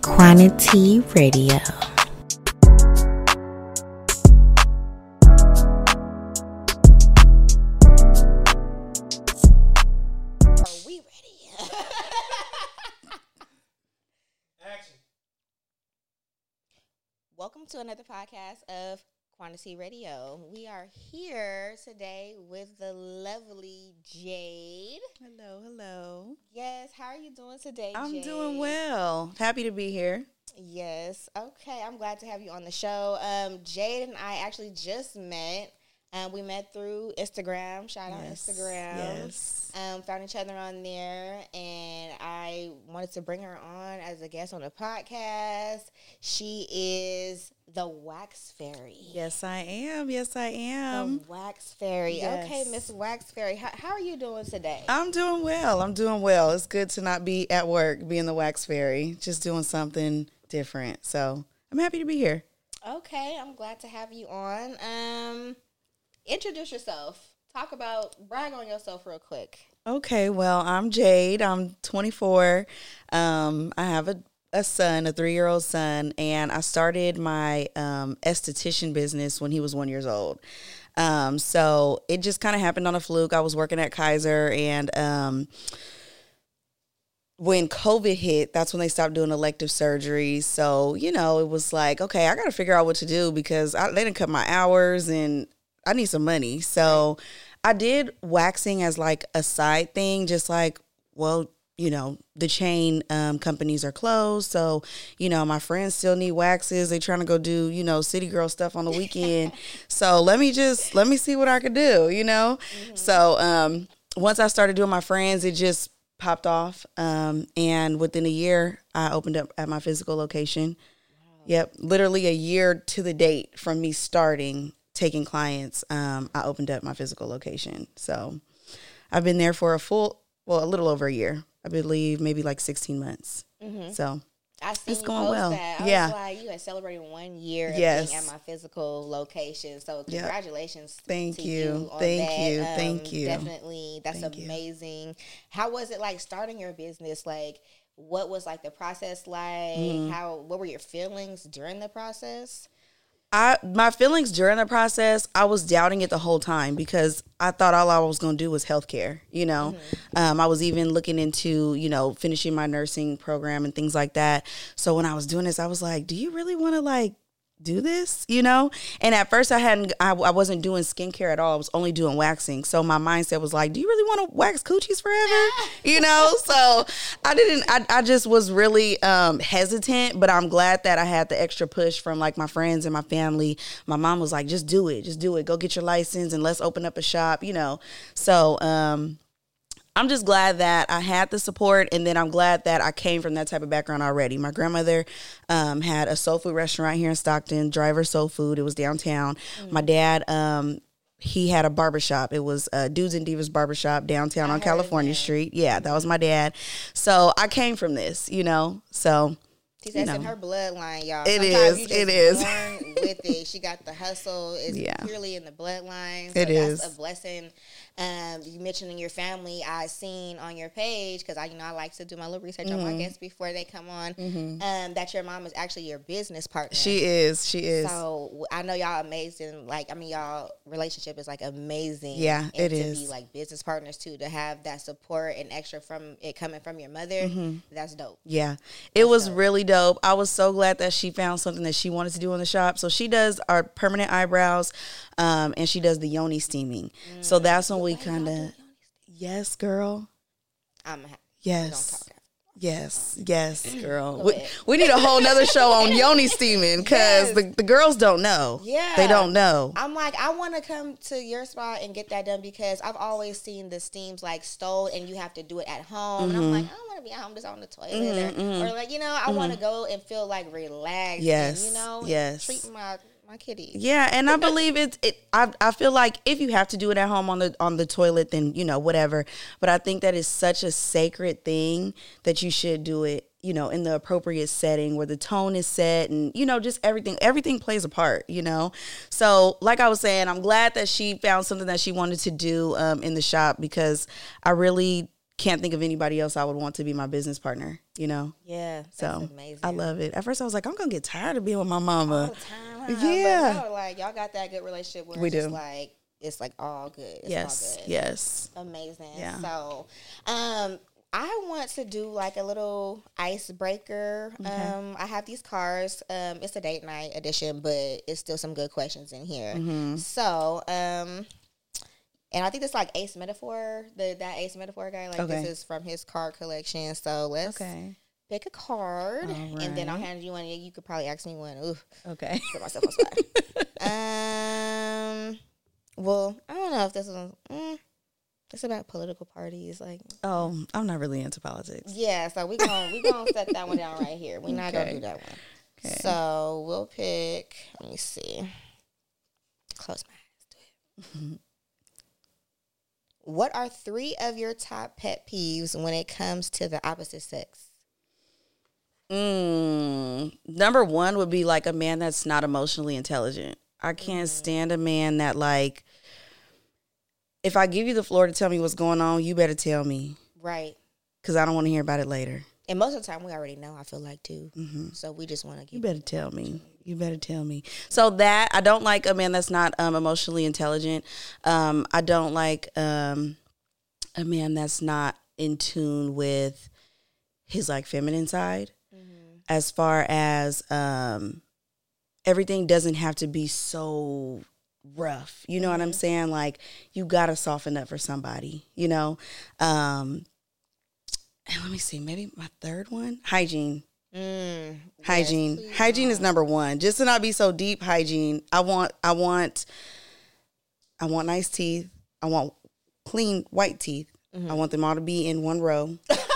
Quantity Radio. We ready? Action. Welcome to another podcast of Quantity Radio. We are here today with the lovely Jade. Hello. Yes, how are you doing today, I'm Jade? doing well. Happy to be here. Yes. Okay, I'm glad to have you on the show. Jade and I actually just met. We met through Instagram. Shout out Instagram. Yes. Found each other on there, and I wanted to bring her on as a guest on the podcast. She is the Wax Fairy. Yes, I am. The Wax Fairy. Yes. Okay, Miss Wax Fairy. How are you doing today? I'm doing well. It's good to not be at work, being the Wax Fairy, just doing something different. So I'm happy to be here. Okay, I'm glad to have you on. Introduce yourself. Brag on yourself real quick. Okay, well, I'm Jade. I'm 24. I have a son, a 3-year-old son, and I started my esthetician business when he was 1 year old. So it just kind of happened on a fluke. I was working at Kaiser, and when COVID hit, that's when they stopped doing elective surgeries. So, it was like, okay, I got to figure out what to do because they didn't cut my hours and I need some money. So I did waxing as like a side thing, just like, well, the chain companies are closed. So, my friends still need waxes. They trying to go do, city girl stuff on the weekend. So let me see what I could do, Mm-hmm. So once I started doing my friends, it just popped off. And within a year, I opened up at my physical location. Wow. Yep. Literally a year to the date from me starting taking clients, I opened up my physical location. So I've been there for a little over a year. I believe maybe like 16 months. Mm-hmm. So I seen it's you going post well. that. I was like, you had celebrated 1 year of being at my physical location. So congratulations Thank to you. on Thank that. you. Thank you. Definitely. That's amazing. How was it like starting your business? Like, what was like the process like? Mm-hmm. What were your feelings during the process? My feelings during the process, I was doubting it the whole time because I thought all I was going to do was healthcare, Mm-hmm. I was even looking into, finishing my nursing program and things like that. So when I was doing this, I was like, do you really want to do this, And at first I wasn't doing skincare at all. I was only doing waxing. So my mindset was like, do you really want to wax coochies forever? So I just was really hesitant, but I'm glad that I had the extra push from like my friends and my family. My mom was like, just do it. Go get your license and let's open up a shop, So, I'm just glad that I had the support, and then I'm glad that I came from that type of background already. My grandmother had a soul food restaurant here in Stockton, Driver Soul Food. It was downtown. Mm-hmm. My dad, he had a barbershop. It was Dudes and Divas Barbershop downtown on California Street. Yeah, that was my dad. So I came from this, so... She's in her bloodline, y'all. It Sometimes is. Born with it. She got the hustle. It's purely in the bloodline. So that's a blessing. You mentioned in your family, I seen on your page, because I like to do my little research on my guests before they come on, that your mom is actually your business partner. She is. So I know y'all amazing. Y'all relationship is amazing. Yeah, and it is. To be business partners too, to have that support and extra from it coming from your mother, that's dope. Yeah, it was really dope. I was so glad that she found something that she wanted to do in the shop. So she does our permanent eyebrows, and she does the yoni steaming. So that's when we kind of, yes, girl. Yes. Yes, girl. We need a whole nother show on yoni steaming because the girls don't know. Yeah. They don't know. I'm I want to come to your spot and get that done because I've always seen the steams stole and you have to do it at home. And I'm I don't want to be at home just on the toilet or I want to go and feel relaxed. Yes. And, treat my kitty. Yeah, and I believe I feel like if you have to do it at home on the toilet, then whatever. But I think that is such a sacred thing that you should do it, in the appropriate setting where the tone is set and just everything plays a part. So like I was saying, I'm glad that she found something that she wanted to do in the shop because I really can't think of anybody else I would want to be my business partner, you know? Yeah, that's so amazing. I love it. At first I was like, I'm going to get tired of being with my mama. All the time, huh? Yeah. But no, like, y'all got that good relationship where We it's just do. like, it's like all good. It's Yes. all good. Yes. Amazing. Yeah. So, I want to do like a little icebreaker. Okay. I have these cards. It's a date night edition, but it's still some good questions in here. Mm-hmm. So, and I think it's like Ace Metaphor, that Ace Metaphor guy. Like Okay. this is from his card collection. So let's pick a card, and then I'll hand you one. You could probably ask me one. Ooh, Okay. put myself on spot. Well, I don't know if this is. It's about political parties, like. Oh, I'm not really into politics. Yeah, so we gonna set that one down right here. We're not gonna do that one. Okay. So we'll pick. Let me see. Close my eyes to it. What are 3 of your top pet peeves when it comes to the opposite sex? Number 1 would be like a man that's not emotionally intelligent. I can't stand a man that like, if I give you the floor to tell me what's going on, you better tell me. Right. Because I don't want to hear about it later. And most of the time we already know, I feel like, too. Mm-hmm. So we just want to give you better tell me. You better tell me. So that, I don't like a man that's not emotionally intelligent. I don't like a man that's not in tune with his like feminine side. Mm-hmm. As far as everything doesn't have to be so rough. You know what I'm saying? Like, you got to soften up for somebody, you know? And let me see, maybe my 3rd one, hygiene. Hygiene. Yes, hygiene is number 1. Just to not be so deep, hygiene. I want nice teeth. I want clean white teeth. Mm-hmm. I want them all to be in one row.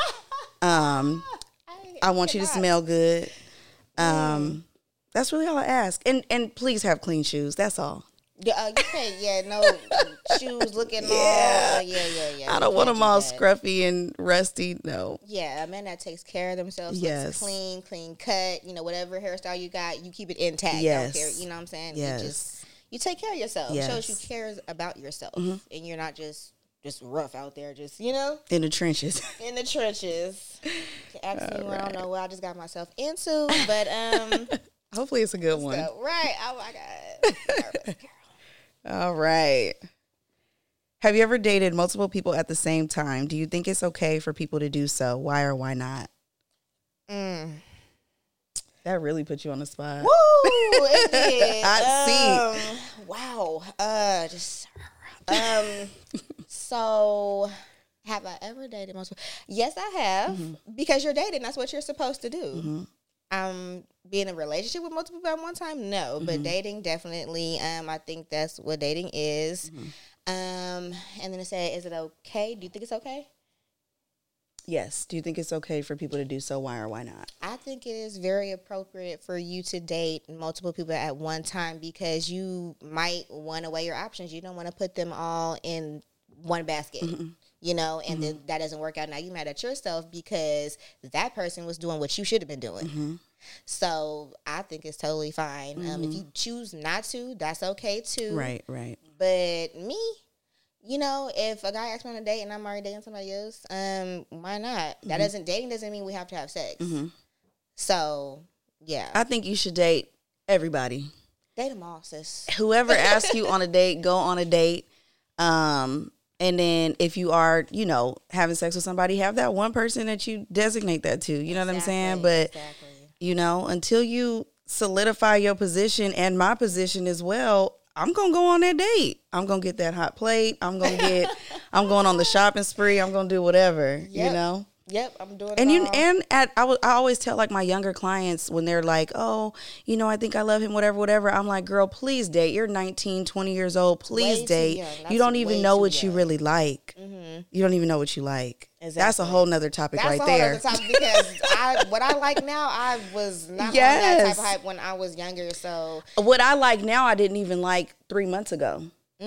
I want you to smell good. That's really all I ask. And please have clean shoes. That's all. Yeah, you can't. No shoes looking all. Yeah. I don't want them all scruffy and rusty. No. Yeah, a man that takes care of themselves. Yes. Looks clean cut. You know, whatever hairstyle you got, you keep it intact. Yes. Don't care, you know what I'm saying? Yes. You take care of yourself. Yes. It shows you cares about yourself, and you're not just rough out there. Just in the trenches. In the trenches. Ask me, I don't know what I just got myself into, but hopefully it's a good one. Right. Oh my God. All right. Have you ever dated multiple people at the same time? Do you think it's okay for people to do so? Why or why not? That really put you on the spot. Woo! It did. Hot seat. Wow. So, have I ever dated multiple? Yes, I have. Because you're dating. That's what you're supposed to do. Being in a relationship with multiple people at one time, no. But dating, definitely. I think that's what dating is. And then it said, is it okay? Do you think it's okay? Yes. Do you think it's okay for people to do so? Why or why not? I think it is very appropriate for you to date multiple people at one time because you might want to weigh your options. You don't want to put them all in one basket. You know, and then that doesn't work out. Now you mad at yourself because that person was doing what you should have been doing. So I think it's totally fine. If you choose not to, that's okay too. Right. But me, you know, if a guy asks me on a date and I'm already dating somebody else, why not? That dating doesn't mean we have to have sex. So yeah, I think you should date everybody. Date them all, sis. Whoever asks you on a date, go on a date. And then if you are, you know, having sex with somebody, have that one person that you designate that to. You know what I'm saying? But, you know, until you solidify your position and my position as well, I'm going to go on that date. I'm going to get that hot plate. I'm going on the shopping spree. I'm going to do whatever, you know? Yep, I'm doing it all. I always tell like my younger clients when they're like, oh, you know, I think I love him, whatever. I'm like, girl, please date. You're 19, 20 years old. Please date. You don't even know what you really like. You don't even know what you like. Exactly. That's a whole nother topic right there. That's a whole nother topic because what I like now, I was not on that type of hype when I was younger. So what I like now, I didn't even like 3 months ago.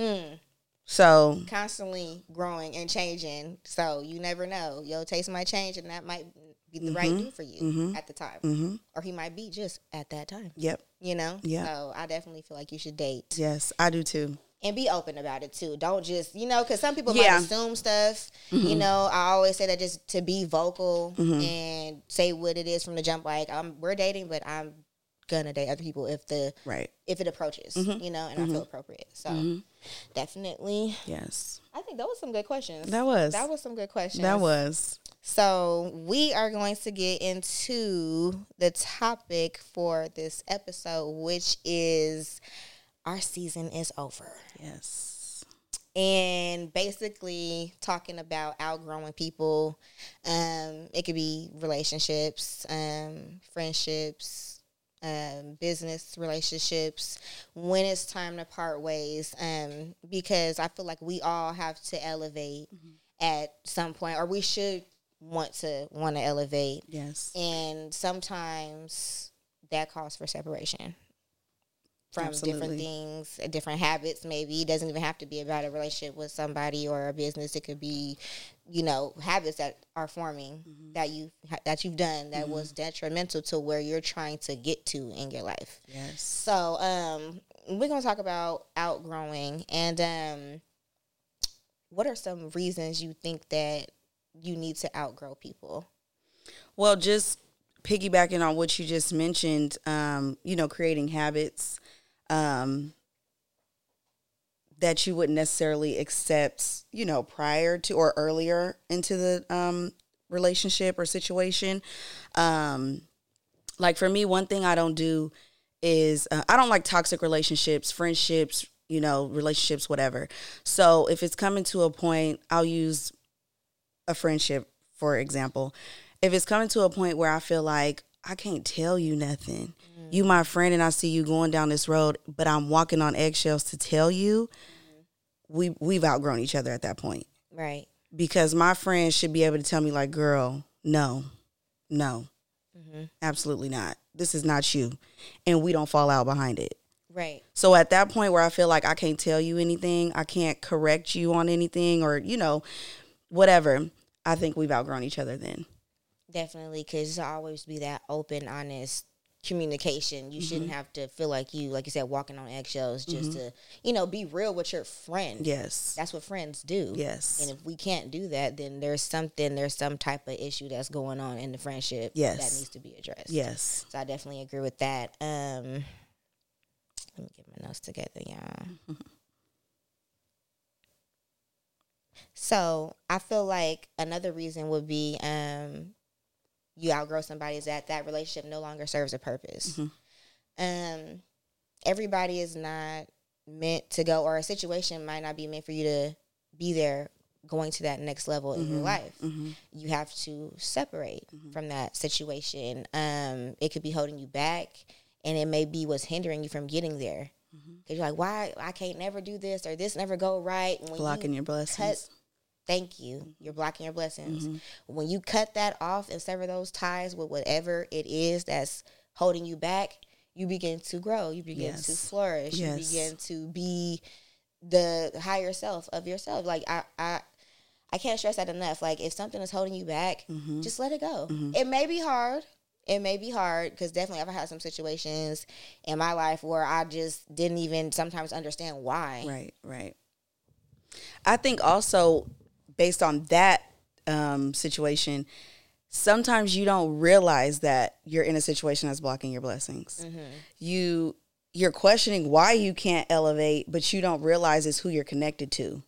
So constantly growing and changing. So you never know. Your taste might change and that might be the right dude for you at the time. Or he might be just at that time. Yep. You know? Yeah. So I definitely feel like you should date. Yes, I do too. And be open about it too. Don't just, because some people might assume stuff. Mm-hmm. I always say that just to be vocal and say what it is from the jump. Like, we're dating, but I'm gonna date other people if it approaches, and I feel appropriate. So definitely, yes. I think that was some good questions. That was some good questions. That was. So we are going to get into the topic for this episode, which is our season is over. Yes. And basically talking about outgrowing people. It could be relationships, friendships, business relationships, when it's time to part ways. Because I feel like we all have to elevate at some point, or we should want to elevate. Yes. And sometimes that calls for separation from different things, different habits. Maybe it doesn't even have to be about a relationship with somebody or a business. It could be, habits that are forming that you've done that was detrimental to where you're trying to get to in your life. Yes. So we're gonna talk about outgrowing, and what are some reasons you think that you need to outgrow people? Well, just piggybacking on what you just mentioned, creating habits that you wouldn't necessarily accept, prior to or earlier into the relationship or situation. Like for me, one thing I don't do is I don't like toxic relationships, friendships, relationships, whatever. So if it's coming to a point, I'll use a friendship, for example. If it's coming to a point where I feel like I can't tell you nothing, you my friend and I see you going down this road, but I'm walking on eggshells to tell you, we've outgrown each other at that point. Right. Because my friend should be able to tell me like, girl, no, absolutely not. This is not you. And we don't fall out behind it. Right. So at that point where I feel like I can't tell you anything, I can't correct you on anything or, whatever, I think we've outgrown each other then. Definitely, because there'll always be that open, honest communication. You shouldn't have to feel like you said, walking on eggshells just to, be real with your friend. Yes. That's what friends do. Yes. And if we can't do that, then there's some type of issue that's going on in the friendship that needs to be addressed. Yes. So I definitely agree with that. Let me get my notes together, y'all. So I feel like another reason would be you outgrow somebody is that relationship no longer serves a purpose. Everybody is not meant to go, or a situation might not be meant for you to be there going to that next level in your life. You have to separate from that situation. It could be holding you back, and it may be what's hindering you from getting there. Because you're like, why? I can't never do this, or this never go right. When blocking your blessings. Thank you. You're blocking your blessings. When you cut that off and sever those ties with whatever it is that's holding you back, you begin to grow. You begin to flourish. You begin to be the higher self of yourself. Like, I can't stress that enough. Like, if something is holding you back, just let it go. It may be hard. Because definitely I've had some situations in my life where I just didn't even sometimes understand why. Right. I think also, based on that situation, sometimes you don't realize that you're in a situation that's blocking your blessings. You're questioning why you can't elevate, but you don't realize it's who you're connected to,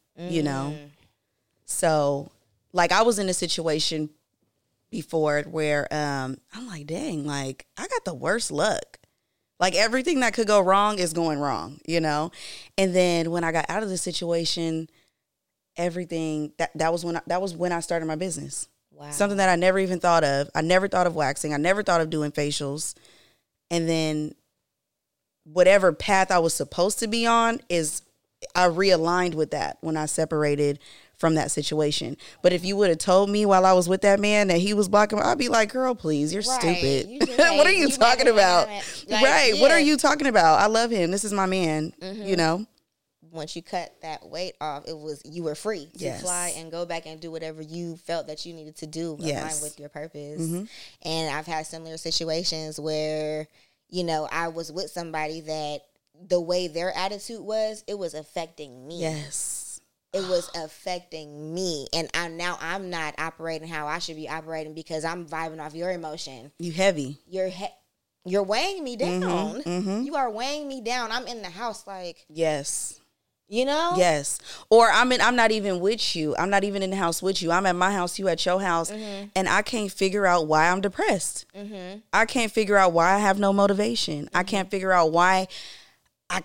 So, like, I was in a situation before where I'm like, dang, like, I got the worst luck. Like, everything that could go wrong is going wrong, And then when I got out of the situation, everything that was when I started my business. Wow. Something that I never even thought of. I never thought of waxing. I never thought of doing facials. And then whatever path I was supposed to be on I realigned with that when I separated from that situation. But if you would have told me while I was with that man that he was blocking, I'd be like, girl, please, you're stupid. What are you talking about? What are you talking about? I love him. This is my man, Once you cut that weight off, you were free to fly and go back and do whatever you felt that you needed to do in line with your purpose. And I've had similar situations where, I was with somebody that the way their attitude was, it was affecting me. Yes. It was affecting me. And I'm not operating how I should be operating because I'm vibing off your emotion. You heavy. You're weighing me down. Mm-hmm, mm-hmm. You are weighing me down. I'm in the house like, yes. You know? Yes. Or I'm not even with you. I'm not even in the house with you. I'm at my house, you at your house, and I can't figure out why I'm depressed. Mm-hmm. I can't figure out why I have no motivation. I can't figure out why I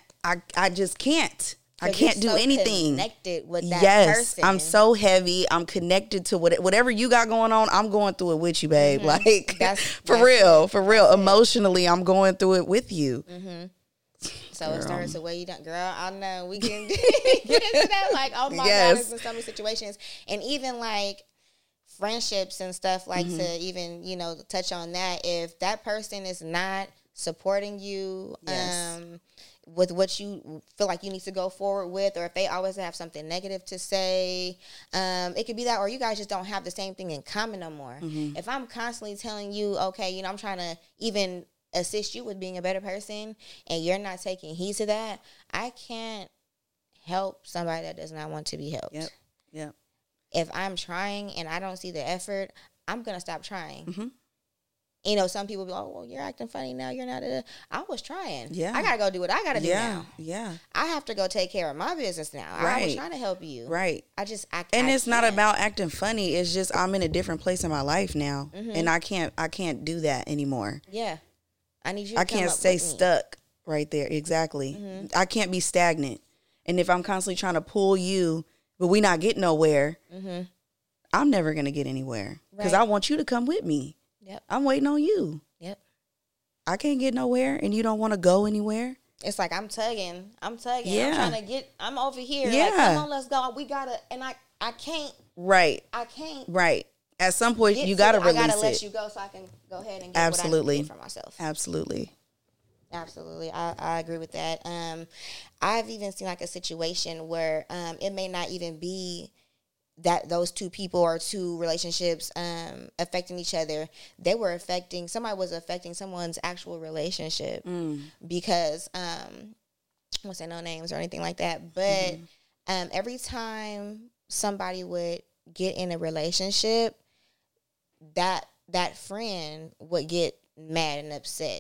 just can't. I can't do anything. Connected with that person. I'm so heavy. I'm connected to whatever you got going on. I'm going through it with you, babe. Mm-hmm. Like for real. Emotionally, I'm going through it with you. Mm-hmm. So girl. It starts to weigh you down. Girl, I know we can get into that. Like, oh my God, it's in so many situations. And even like friendships and stuff, like to even, touch on that. If that person is not supporting you with what you feel like you need to go forward with, or if they always have something negative to say, it could be that, or you guys just don't have the same thing in common no more. Mm-hmm. If I'm constantly telling you, okay, I'm trying to even assist you with being a better person, and you're not taking heed to that, I can't help somebody that does not want to be helped. Yep. If I'm trying and I don't see the effort, I'm going to stop trying. Mm-hmm. Some people be like, oh, well, you're acting funny now. You're not I was trying. Yeah. I got to go do what I got to do now. Yeah. I have to go take care of my business now. Right. I was trying to help you. Right. And it's not about acting funny. It's just I'm in a different place in my life now. Mm-hmm. And I can't do that anymore. Yeah. I need you. I can't stay stuck right there. Exactly. Mm-hmm. I can't be stagnant. And if I'm constantly trying to pull you, but we not getting nowhere, I'm never going to get anywhere because I want you to come with me. Yep. I'm waiting on you. Yep. I can't get nowhere and you don't want to go anywhere. It's like I'm tugging. Yeah. I'm over here. Yeah. Like, come on, let's go. We got to, and I can't. Right. I can't. Right. At some point, you got to release it. I got to let you go so I can go ahead and get what I need to get for myself. Absolutely. I agree with that. I've even seen like a situation where it may not even be that those two people or two relationships affecting each other. Somebody was affecting someone's actual relationship because, I won't say no names or anything like that, but every time somebody would get in a relationship, that friend would get mad and upset.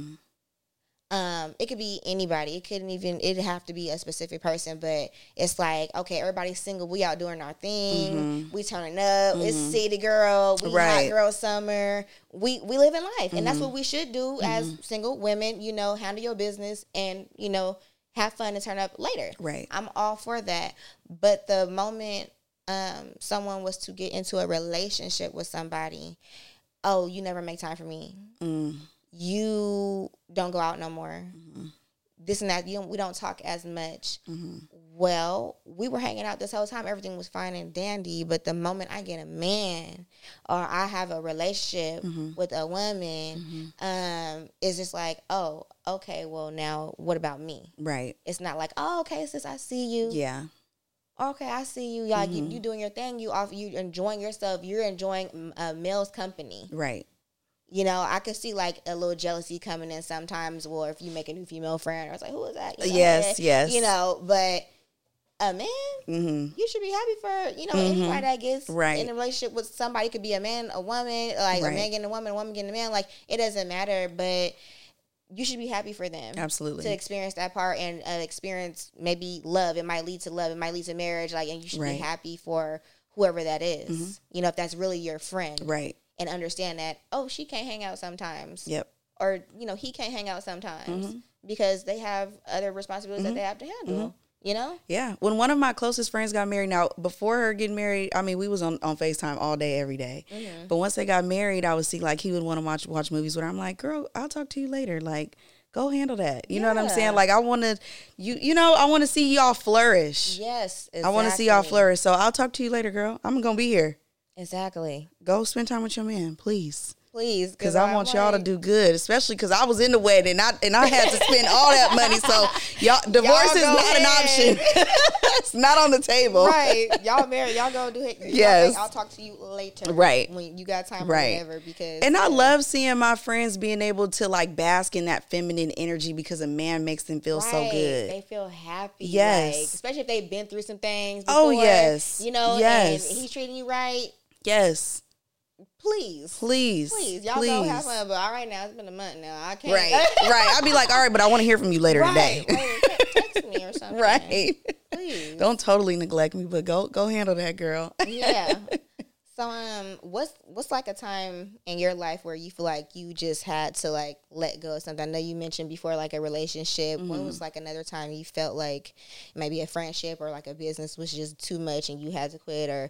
It could be anybody. It'd have to be a specific person, but it's like, okay, everybody's single. We out doing our thing. We turning up. It's city girl. We hot girl summer. We live in life. And that's what we should do as single women, handle your business and, have fun and turn up later. Right. I'm all for that. But the moment someone was to get into a relationship with somebody, oh, you never make time for me. You don't go out no more. This and that. We don't talk as much. Well, we were hanging out this whole time. Everything was fine and dandy. But the moment I get a man or I have a relationship with a woman, it's just like, oh, okay, well, now what about me? Right. It's not like, oh, okay, sis, I see you. Yeah. Okay, I see you. Like you doing your thing. You enjoying yourself. You're enjoying a male's company. Right. I could see like a little jealousy coming in sometimes, or if you make a new female friend, or it's like, who is that? Yes. But a man, you should be happy for, anybody that gets in a relationship with somebody. It could be a man, a woman, like a man getting a woman getting a man. Like, it doesn't matter, but you should be happy for them. Absolutely. To experience that part and experience maybe love. It might lead to love. It might lead to marriage. Like, and you should be happy for whoever that is. If that's really your friend. Right. And understand that, oh, she can't hang out sometimes. Yep. Or, he can't hang out sometimes because they have other responsibilities that they have to handle. Yeah. When one of my closest friends got married, now before her getting married, I mean, we was on FaceTime all day, every day. But once they got married, I would see like he would want to watch movies with her. I'm like, girl, I'll talk to you later. Like, go handle that. You know what I'm saying? Like, I want to, I want to see y'all flourish. Yes, exactly. I want to see y'all flourish. So I'll talk to you later, girl. I'm going to be here. Exactly. Go spend time with your man, please. Please, because I want y'all to do good, especially because I was in the wedding and I had to spend all that money. So divorce is not an option. It's not on the table. Right. Y'all married. Y'all go do it. Yes. I'll talk to you later. Right. When you got time or whatever. Because I love seeing my friends being able to like bask in that feminine energy because a man makes them feel so good. They feel happy. Yes. Like, especially if they've been through some things before. Oh, yes. You know, and he's treating you right. Yes. Please. Y'all go have fun. But all right now, it's been a month now. I can't. Right. I'll be like, all right, but I want to hear from you later today. Text me or something. Right. Please. Don't totally neglect me, but go handle that, girl. Yeah. So, what's like a time in your life where you feel like you just had to like let go of something? I know you mentioned before like a relationship. Mm-hmm. When was like another time you felt like maybe a friendship or like a business was just too much and you had to quit or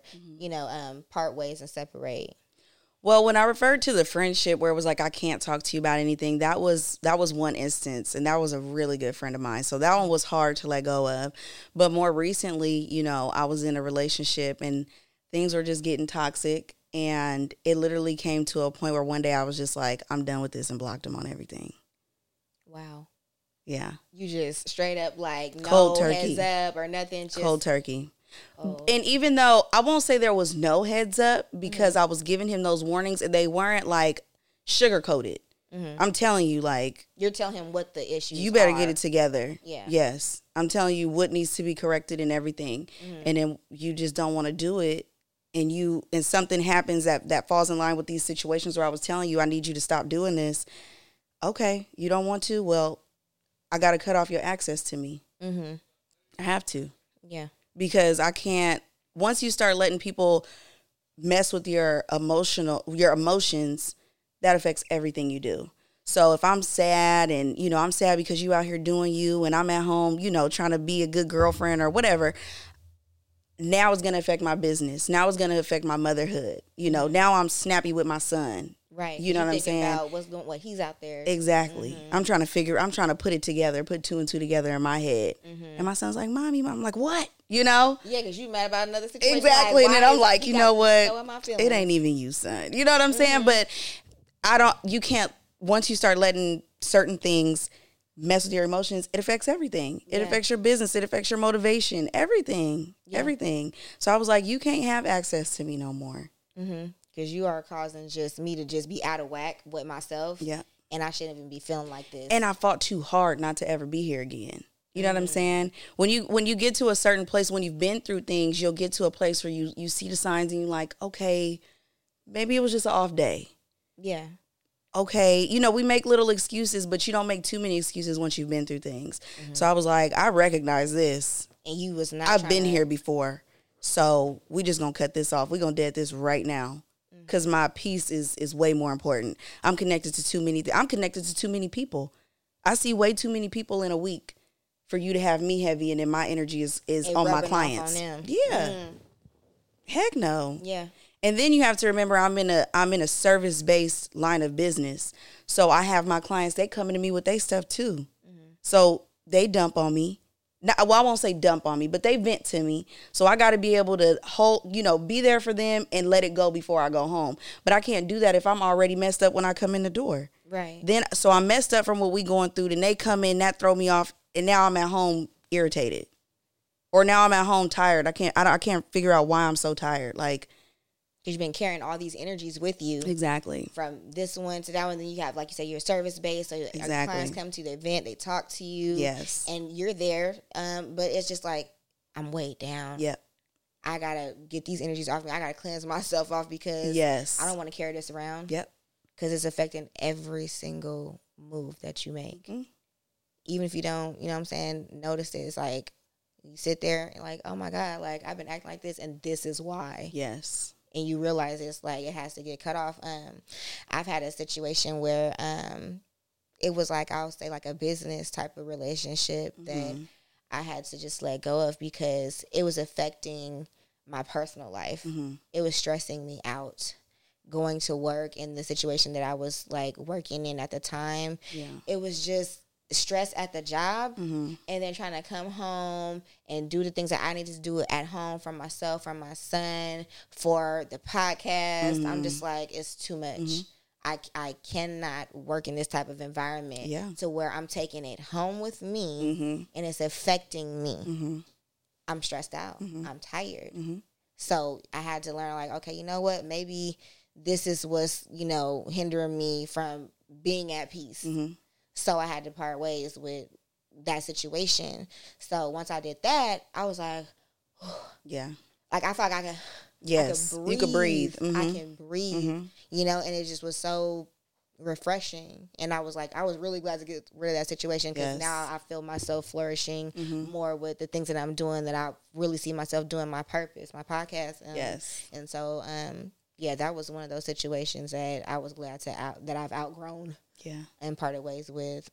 part ways and separate? Well, when I referred to the friendship where it was like, I can't talk to you about anything, that was one instance. And that was a really good friend of mine. So that one was hard to let go of. But more recently, I was in a relationship and things were just getting toxic. And it literally came to a point where one day I was just like, I'm done with this, and blocked him on everything. Wow. Yeah. You just straight up like cold no turkey. Heads up or nothing. Just cold turkey. Oh. And even though I won't say there was no heads up because I was giving him those warnings and they weren't like sugar coated. Mm-hmm. I'm telling you, like, you're telling him what the issues you better are. get it together. Yeah. Yes. I'm telling you what needs to be corrected and everything. Mm-hmm. And then you just don't want to do it. And something happens that falls in line with these situations where I was telling you, I need you to stop doing this. Okay. You don't want to? Well, I got to cut off your access to me. Mm-hmm. I have to. Yeah. Because I can't, once you start letting people mess with your emotions, that affects everything you do. So if I'm sad and, I'm sad because you out here doing you and I'm at home, trying to be a good girlfriend or whatever, now it's going to affect my business. Now it's going to affect my motherhood. Now I'm snappy with my son. Right. You know what I'm saying? About what he's out there. Exactly. Mm-hmm. I'm trying to put it together, put two and two together in my head. Mm-hmm. And my son's like, Mommy, I'm like, what? Yeah, because you mad about another situation. Exactly. Like, and then I'm like, you know what? It ain't even you, son. You know what I'm saying? But you can't, once you start letting certain things mess with your emotions, it affects everything. It affects your business. It affects your motivation, everything. So I was like, you can't have access to me no more. Mm-hmm. Because you are causing me to just be out of whack with myself. Yeah. And I shouldn't even be feeling like this. And I fought too hard not to ever be here again. You know what I'm saying? When you get to a certain place, when you've been through things, you'll get to a place where you see the signs and you're like, okay, maybe it was just an off day. Yeah. Okay. We make little excuses, but you don't make too many excuses once you've been through things. Mm-hmm. So I was like, I recognize this. And you was not I've been here before. So we just going to cut this off. We're going to dead this right now. Because my peace is way more important. I'm connected to too many people. I see way too many people in a week for you to have me heavy, and then my energy is on my clients. On yeah. Heck no. Yeah. And then you have to remember I'm in a service-based line of business. So I have my clients, they coming to me with their stuff too. Mm-hmm. So they dump on me. Now, well, I won't say dump on me, but they vent to me. So I got to be able to be there for them and let it go before I go home. But I can't do that if I'm already messed up when I come in the door. Right. So I'm messed up from what we going through. Then they come in, that throw me off, and now I'm at home irritated, or now I'm at home tired. I can't figure out why I'm so tired. Like, because you've been carrying all these energies with you. Exactly. From this one to that one. Then you have, like you say, your service base. So your clients come to the event, they talk to you. Yes. And you're there. But it's just like, I'm weighed down. Yep. I got to get these energies off me. I got to cleanse myself off because I don't want to carry this around. Yep. Because it's affecting every single move that you make. Mm-hmm. Even if you don't, you know what I'm saying, notice it. It's like, you sit there and like, oh my God, like I've been acting like this and this is why. Yes. And you realize it's like it has to get cut off. I've had a situation where it was like, I would say like a business type of relationship that I had to just let go of because it was affecting my personal life. Mm-hmm. It was stressing me out. Going to work in the situation that I was like working in at the time. Yeah. It was just stress at the job and then trying to come home and do the things that I needed to do at home for myself, for my son, for the podcast. I'm just like, it's too much. I cannot work in this type of environment to where I'm taking it home with me and it's affecting me. I'm stressed out. I'm tired. So I had to learn, like, okay, you know what? Maybe this is what's, you know, hindering me from being at peace. So I had to part ways with that situation. So once I did that, I was like, like I felt like I could. Yes, I could breathe. you could breathe. I can breathe, you know, and it just was so refreshing. And I was like, I was really glad to get rid of that situation because now I feel myself flourishing more with the things that I'm doing, that I really see myself doing my purpose, my podcast. And so, that was one of those situations that I was glad that I've outgrown. And parted ways with.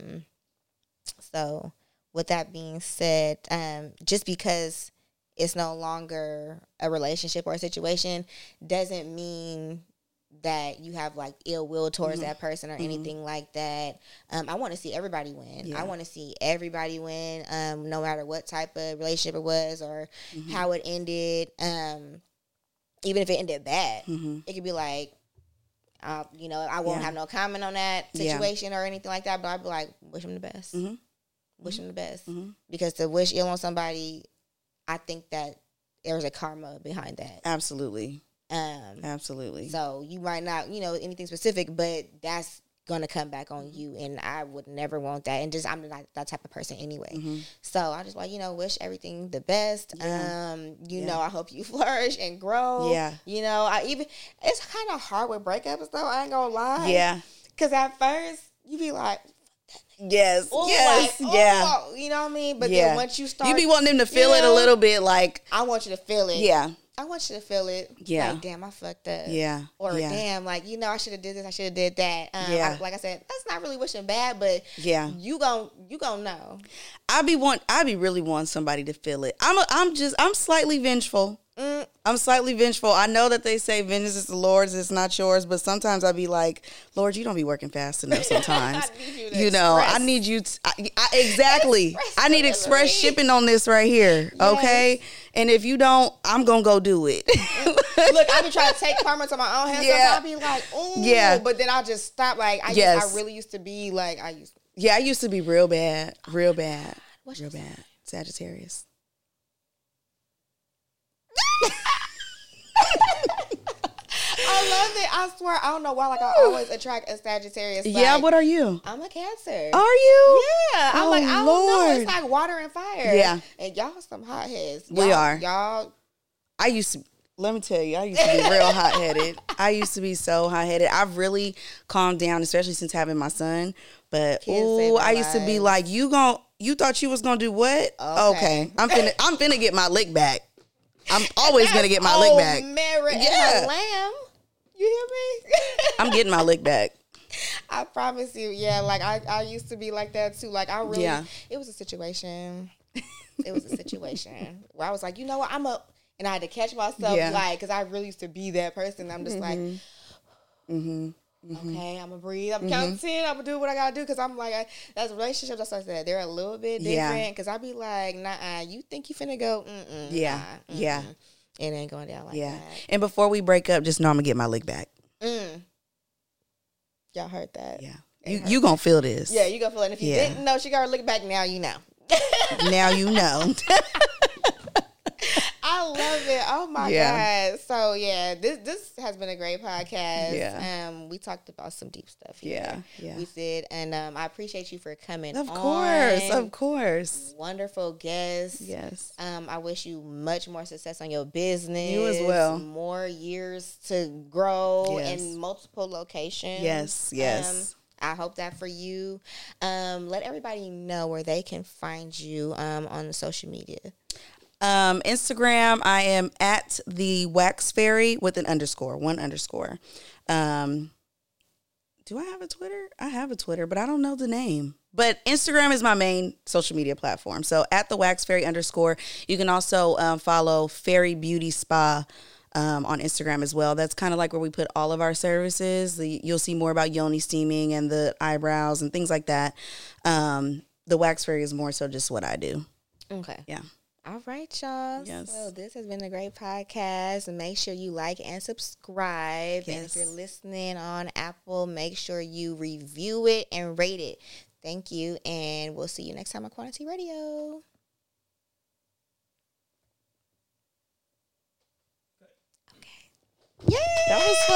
So with that being said, just because it's no longer a relationship or a situation doesn't mean that you have like ill will towards that person or anything like that. I want to see everybody win. I want to see everybody win, no matter what type of relationship it was or how it ended. Even if it ended bad, it could be like, you know, I won't have no comment on that situation or anything like that, but I'd be like, wish them the best. Wish them the best. Because to wish ill on somebody, I think that there's a karma behind that. Absolutely. Absolutely. So you might not, you know, anything specific, but that's going to come back on you, and I would never want that. And just, I'm not that type of person anyway. So I just like, you know, wish everything the best. You know, I hope you flourish and grow. You know, it's kind of hard with breakups though. I ain't gonna lie. Because at first you be like, yes, you know what I mean? But then once you start, you be wanting them to feel it a little bit, like, I want you to feel it. I want you to feel it. Like, damn, I fucked up. Or damn, like, you know, I should have did this, I should have did that. Like I said, that's not really wishing bad, but you gon' know. I be really wanting somebody to feel it. I'm slightly vengeful. I'm slightly vengeful. I know that they say vengeance is the Lord's, it's not yours, but sometimes I be like, Lord, you don't be working fast enough sometimes. I need you to, exactly. I need express shipping on this right here, okay? And if you don't, I'm going to go do it. Look, I be trying to take karma to my own hands. I'll be like, ooh. But then I'll just stop. Like, I really used to be like, I used to be real bad. Real bad. Sagittarius. I love it. I swear, I don't know why. Like, I always attract a Sagittarius. Like, what are you? I'm a Cancer. Are you? Yeah. I'm like, I don't know. It's like water and fire. Yeah. And y'all some hotheads. We are. Y'all. Let me tell you, I used to be real hot-headed. I used to be so hot-headed. I've really calmed down, especially since having my son. But I used to be like, you thought you was gonna do what? Okay. I'm finna get my lick back. I'm always gonna get my lick back. Mary and her lamb. You hear me? I'm getting my lick back. I promise you. Yeah, like I used to be like that too. Like I really, it was a situation. It was a situation where I was like, you know what, I'm up. And I had to catch myself, like, because I really used to be that person. I'm just like, okay, I'm going to breathe. I'm counting. I'm going to do what I got to do. Because I'm like, that's relationships, that's what I said. They're a little bit different. Because I be like, nah, you think you finna go? It ain't going down like that. And before we break up, just know I'm going to get my lick back. Y'all heard that? Yeah. You going to feel this. Yeah, you going to feel it. And if you didn't know she got her lick back, now you know. Now you know. I love it. Oh my God. So this has been a great podcast. Yeah. We talked about some deep stuff here. Yeah. We did. And I appreciate you for coming on. Of course. Wonderful guest. Yes. I wish you much more success on your business. You as well. More years to grow in multiple locations. Yes. I hope that for you. Let everybody know where they can find you on social media. Instagram, I am at the Wax Fairy with an underscore, 1 underscore. Do I have a Twitter? I have a Twitter, but I don't know the name. But Instagram is my main social media platform. So at the Wax Fairy underscore. You can also follow Fairy Beauty Spa on Instagram as well. That's kind of like where we put all of our services. You'll see more about yoni steaming and the eyebrows and things like that. The Wax Fairy is more so just what I do. Okay. Yeah. All right, y'all. Yes. So this has been a great podcast. Make sure you like and subscribe. Yes. And if you're listening on Apple, make sure you review it and rate it. Thank you. And we'll see you next time on Quantity Radio. Okay. Yay! That was fun.